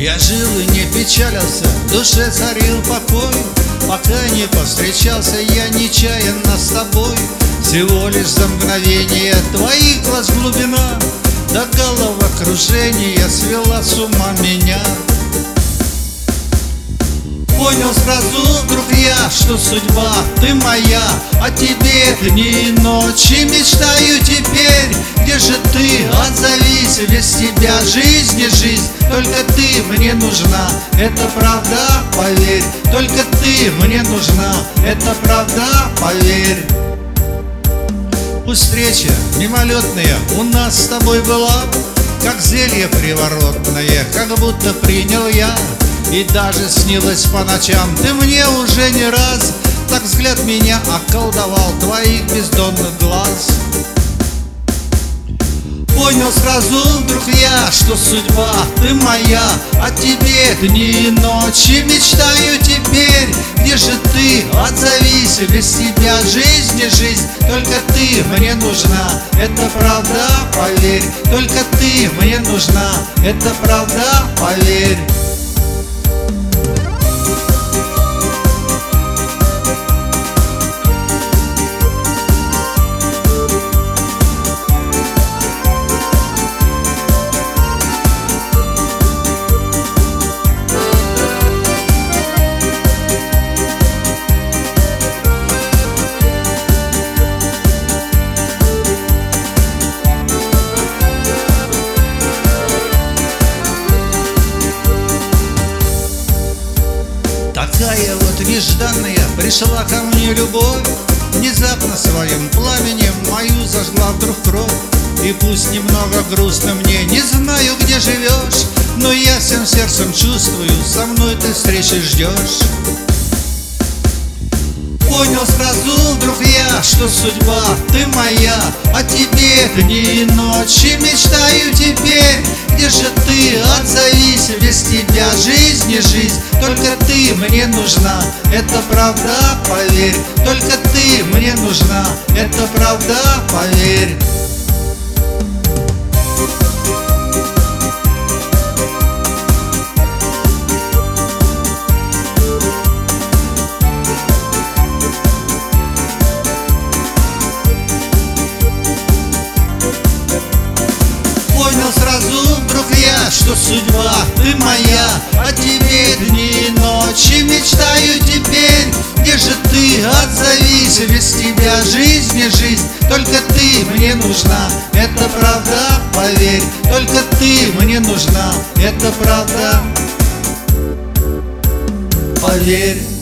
Я жил и не печалился, в душе царил покой, пока не повстречался я нечаянно с тобой. Всего лишь за мгновение твоих глаз глубина до головокружения свела с ума меня. Понял сразу вдруг я, что судьба ты моя, о тебе дни и ночи мечтаю теперь. Где же ты? Отзовись, без тебя жизнь не жизнь. Только ты мне нужна, это правда, поверь. Только ты мне нужна, это правда, поверь. Пусть встреча мимолетная у нас с тобой была, как зелье приворотное, как будто принял я. И даже снилось по ночам ты мне уже не раз, так взгляд меня околдовал твоих бездонных глаз. Понял сразу вдруг я, что судьба ты моя, о тебе дни и ночи мечтаю теперь. Где же ты? Отзовись, без тебя жизнь не жизнь. Только ты мне нужна, это правда, поверь. Только ты мне нужна, это правда, поверь. Такая вот нежданная пришла ко мне любовь, внезапно своим пламенем мою зажгла вдруг кровь. И пусть немного грустно мне, не знаю, где живешь, но я всем сердцем чувствую, со мной ты встречи ждешь. Понял сразу вдруг я, что судьба ты моя, о тебе дни и ночи мечтаю теперь. Где же ты? Отзовись, без тебя жизнь не жизнь. Только ты мне нужна, это правда, поверь. Только ты мне нужна, это правда, поверь. Понял сразу вдруг я, что судьба ты моя, о тебе дни и ночи мечтаю теперь. Где же ты? Отзовись, без тебя жизнь не жизнь. Только ты мне нужна, это правда, поверь. Только ты мне нужна, это правда, поверь.